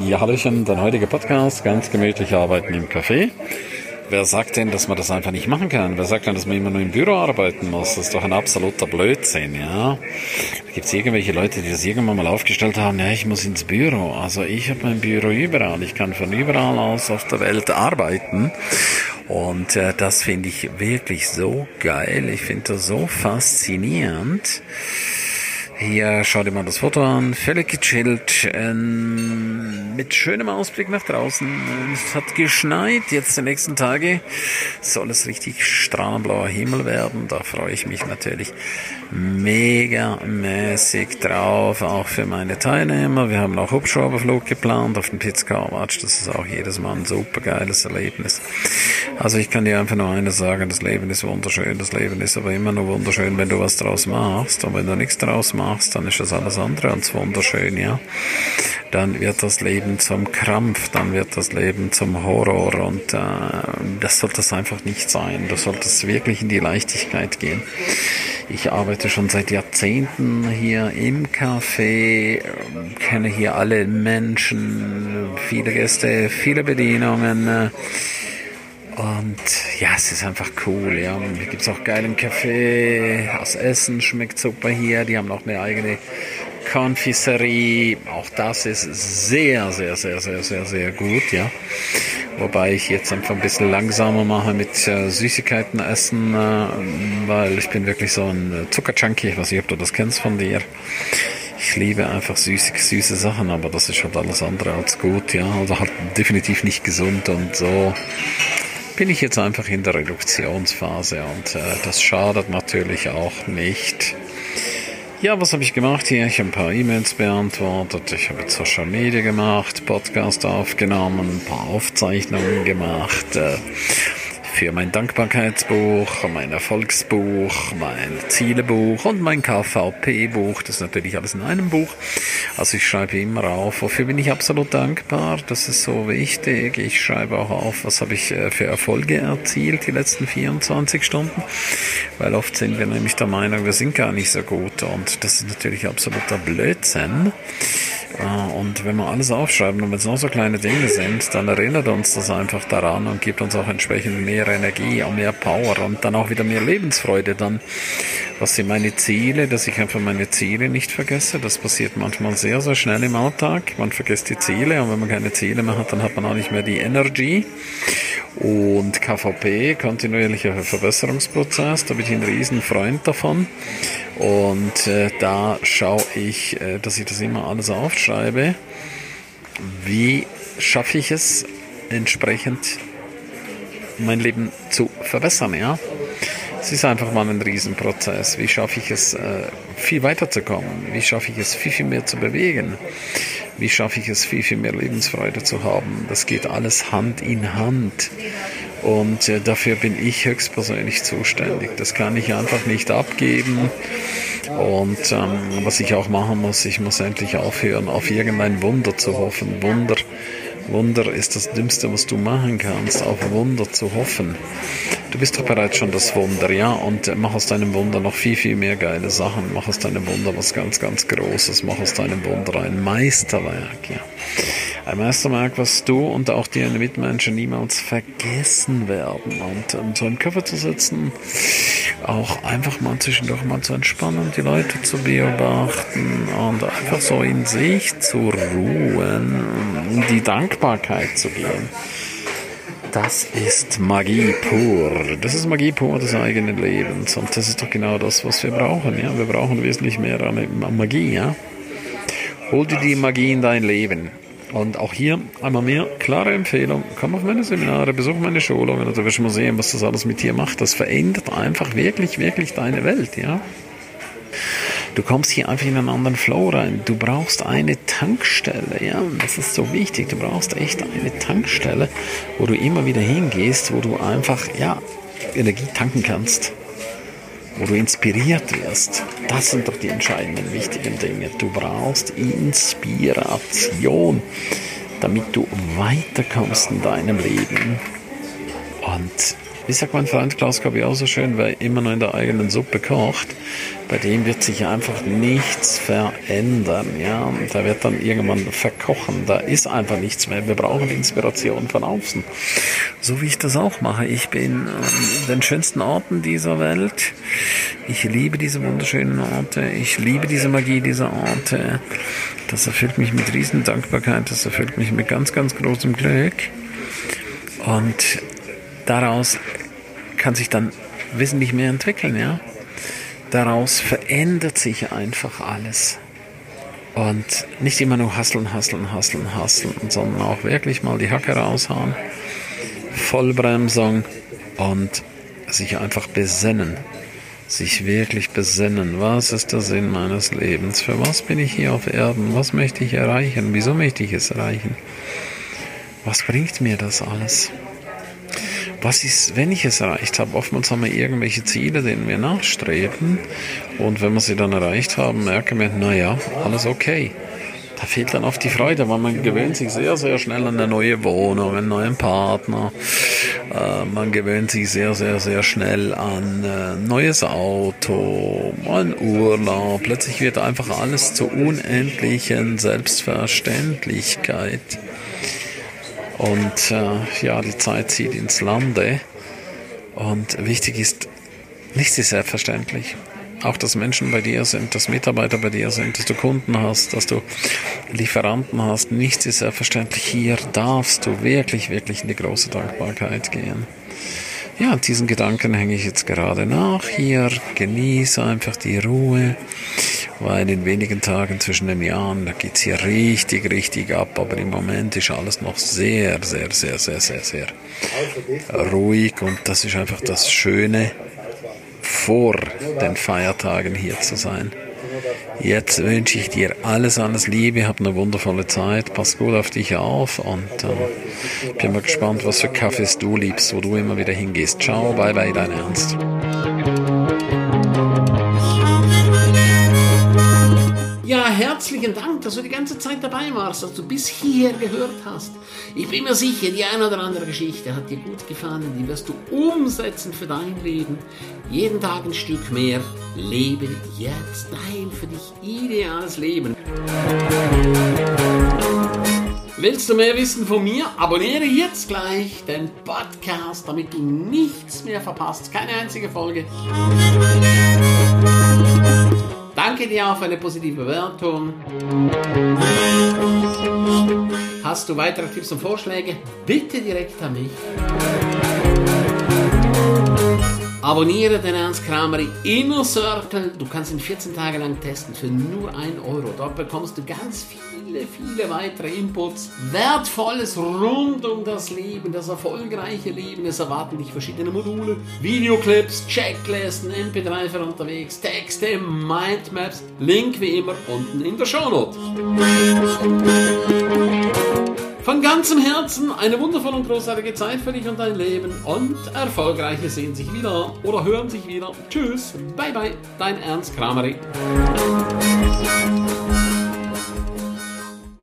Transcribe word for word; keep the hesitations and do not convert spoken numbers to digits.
Ja, hallöchen, dein heutiger Podcast, ganz gemütlich arbeiten im Café. Wer sagt denn, dass man das einfach nicht machen kann? Wer sagt denn, dass man immer nur im Büro arbeiten muss? Das ist doch ein absoluter Blödsinn, ja. Da gibt es irgendwelche Leute, die das irgendwann mal aufgestellt haben, ja, ich muss ins Büro. Also ich habe mein Büro überall. Ich kann von überall aus auf der Welt arbeiten. Und äh, das finde ich wirklich so geil. Ich finde das so faszinierend. Hier, schau dir mal das Foto an, völlig gechillt, ähm, mit schönem Ausblick nach draußen. Es hat geschneit, jetzt die nächsten Tage soll es richtig strahlenblauer Himmel werden. Da freue ich mich natürlich megamäßig drauf, auch für meine Teilnehmer. Wir haben auch Hubschrauberflug geplant auf den Piz-Carwatch. Das ist auch jedes Mal ein super geiles Erlebnis. Also ich kann dir einfach nur eines sagen, das Leben ist wunderschön, das Leben ist aber immer nur wunderschön, wenn du was draus machst. Und wenn du nichts draus machst, dann ist das alles andere als wunderschön, ja. Dann wird das Leben zum Krampf, dann wird das Leben zum Horror und äh, das sollte es einfach nicht sein. Du solltest wirklich in die Leichtigkeit gehen. Ich arbeite schon seit Jahrzehnten hier im Café, kenne hier alle Menschen, viele Gäste, viele Bedienungen. Und ja, es ist einfach cool, ja. Hier gibt's auch geilen Kaffee, das Essen schmeckt super hier, die haben auch eine eigene Konfiserie, auch das ist sehr, sehr, sehr, sehr, sehr, sehr gut, ja. Wobei ich jetzt einfach ein bisschen langsamer mache mit äh, Süßigkeiten essen, äh, weil ich bin wirklich so ein Zuckerjunkie, ich weiß nicht, ob du das kennst von dir. Ich liebe einfach süße, süße Sachen, aber das ist halt alles andere als gut, ja. Also halt definitiv nicht gesund und so bin ich jetzt einfach in der Reduktionsphase und äh, das schadet natürlich auch nicht. Ja, was habe ich gemacht hier? Ich habe ein paar E-Mails beantwortet, ich habe jetzt Social Media gemacht, Podcast aufgenommen, ein paar Aufzeichnungen gemacht, äh, für mein Dankbarkeitsbuch, mein Erfolgsbuch, mein Zielebuch und mein K V P-Buch. Das ist natürlich alles in einem Buch. Also ich schreibe immer auf, wofür bin ich absolut dankbar. Das ist so wichtig. Ich schreibe auch auf, was habe ich für Erfolge erzielt die letzten vierundzwanzig Stunden. Weil oft sind wir nämlich der Meinung, wir sind gar nicht so gut. Und das ist natürlich absoluter Blödsinn. Und wenn wir alles aufschreiben und wenn es noch so kleine Dinge sind, dann erinnert uns das einfach daran und gibt uns auch entsprechend mehr Energie und mehr Power und dann auch wieder mehr Lebensfreude. Dann, was sind meine Ziele, dass ich einfach meine Ziele nicht vergesse. Das passiert manchmal sehr, sehr schnell im Alltag. Man vergisst die Ziele und wenn man keine Ziele mehr hat, dann hat man auch nicht mehr die Energy. Und K V P, kontinuierlicher Verbesserungsprozess, da bin ich ein riesen Freund davon. Und äh, da schaue ich, äh, dass ich das immer alles aufschreibe. Wie schaffe ich es, entsprechend mein Leben zu verbessern, ja? Es ist einfach mal ein Riesenprozess. Wie schaffe ich es, äh, viel weiterzukommen? Wie schaffe ich es, viel, viel mehr zu bewegen? Wie schaffe ich es, viel, viel mehr Lebensfreude zu haben? Das geht alles Hand in Hand. Und äh, dafür bin ich höchstpersönlich zuständig. Das kann ich einfach nicht abgeben. Und ähm, was ich auch machen muss, ich muss endlich aufhören, auf irgendein Wunder zu hoffen. Wunder, Wunder ist das Dümmste, was du machen kannst, auf Wunder zu hoffen. Du bist doch bereits schon das Wunder, ja, und mach aus deinem Wunder noch viel, viel mehr geile Sachen. Mach aus deinem Wunder was ganz, ganz Großes. Mach aus deinem Wunder ein Meisterwerk, ja. Ein Meisterwerk, was du und auch deine Mitmenschen niemals vergessen werden. Und um so im Körper zu sitzen, auch einfach mal zwischendurch mal zu entspannen, die Leute zu beobachten und einfach so in sich zu ruhen, in die Dankbarkeit zu gehen. Das ist Magie pur. Das ist Magie pur des eigenen Lebens. Und das ist doch genau das, was wir brauchen. Ja? Wir brauchen wesentlich mehr an Magie. Ja? Hol dir die Magie in dein Leben. Und auch hier einmal mehr klare Empfehlung. Komm auf meine Seminare, besuch meine Schulungen und du wirst mal sehen, was das alles mit dir macht. Das verändert einfach wirklich, wirklich deine Welt. Ja? Du kommst hier einfach in einen anderen Flow rein. Du brauchst eine Tankstelle, ja, das ist so wichtig. Du brauchst echt eine Tankstelle, wo du immer wieder hingehst, wo du einfach, ja, Energie tanken kannst, wo du inspiriert wirst. Das sind doch die entscheidenden, wichtigen Dinge. Du brauchst Inspiration, damit du weiterkommst in deinem Leben. Und Wie sagt mein Freund Klaus Kabi auch so schön, wer immer nur in der eigenen Suppe kocht, bei dem wird sich einfach nichts verändern. Ja? Und der wird dann irgendwann verkochen. Da ist einfach nichts mehr. Wir brauchen Inspiration von außen. So wie ich das auch mache. Ich bin an den schönsten Orten dieser Welt. Ich liebe diese wunderschönen Orte. Ich liebe diese Magie dieser Orte. Das erfüllt mich mit riesen Dankbarkeit. Das erfüllt mich mit ganz, ganz großem Glück. Und daraus kann sich dann wesentlich mehr entwickeln, ja. Daraus verändert sich einfach alles. Und nicht immer nur hasseln, hasseln, hasseln, hasseln, sondern auch wirklich mal die Hacke raushauen, Vollbremsung und sich einfach besinnen. Sich wirklich besinnen. Was ist der Sinn meines Lebens? Für was bin ich hier auf Erden? Was möchte ich erreichen? Wieso möchte ich es erreichen? Was bringt mir das alles? Was ist, wenn ich es erreicht habe? Oftmals haben wir irgendwelche Ziele, denen wir nachstreben. Und wenn wir sie dann erreicht haben, merken wir, naja, alles okay. Da fehlt dann oft die Freude, weil man gewöhnt sich sehr, sehr schnell an eine neue Wohnung, einen neuen Partner. Äh, man gewöhnt sich sehr, sehr, sehr schnell an ein neues Auto, einen Urlaub. Plötzlich wird einfach alles zur unendlichen Selbstverständlichkeit. Und äh, ja, die Zeit zieht ins Lande. Und wichtig ist, nichts ist selbstverständlich. Auch, dass Menschen bei dir sind, dass Mitarbeiter bei dir sind, dass du Kunden hast, dass du Lieferanten hast. Nichts ist selbstverständlich. Hier darfst du wirklich, wirklich in die große Dankbarkeit gehen. Ja, diesen Gedanken hänge ich jetzt gerade nach. Hier genieße einfach die Ruhe, weil in wenigen Tagen zwischen den Jahren, da geht's hier richtig, richtig ab. Aber im Moment ist alles noch sehr, sehr, sehr, sehr, sehr, sehr ruhig. Und das ist einfach das Schöne, vor den Feiertagen hier zu sein. Jetzt wünsche ich dir alles, alles Liebe, hab eine wundervolle Zeit, pass gut auf dich auf und äh, bin mal gespannt, was für Cafés du liebst, wo du immer wieder hingehst. Ciao, bye bye, dein Ernst. Ja, herzlichen Dank, dass du die ganze Zeit dabei warst, dass du bis hier gehört hast. Ich bin mir sicher, die eine oder andere Geschichte hat dir gut gefallen, die wirst du umsetzen für dein Leben. Jeden Tag ein Stück mehr. Lebe jetzt dein für dich ideales Leben. Willst du mehr wissen von mir? Abonniere jetzt gleich den Podcast, damit du nichts mehr verpasst. Keine einzige Folge. Danke dir auch für eine positive Bewertung. Hast du weitere Tipps und Vorschläge? Bitte direkt an mich. Abonniere den Ernst Kramer Inner Circle. Du kannst ihn vierzehn Tage lang testen für nur ein Euro. Dort bekommst du ganz viele, viele weitere Inputs. Wertvolles rund um das Leben, das erfolgreiche Leben. Es erwarten dich verschiedene Module, Videoclips, Checklisten, M P drei für unterwegs, Texte, Mindmaps. Link wie immer unten in der Shownote. Von ganzem Herzen eine wundervolle und großartige Zeit für dich und dein Leben und Erfolgreiche sehen sich wieder oder hören sich wieder. Tschüss, bye bye, dein Ernst Kramer.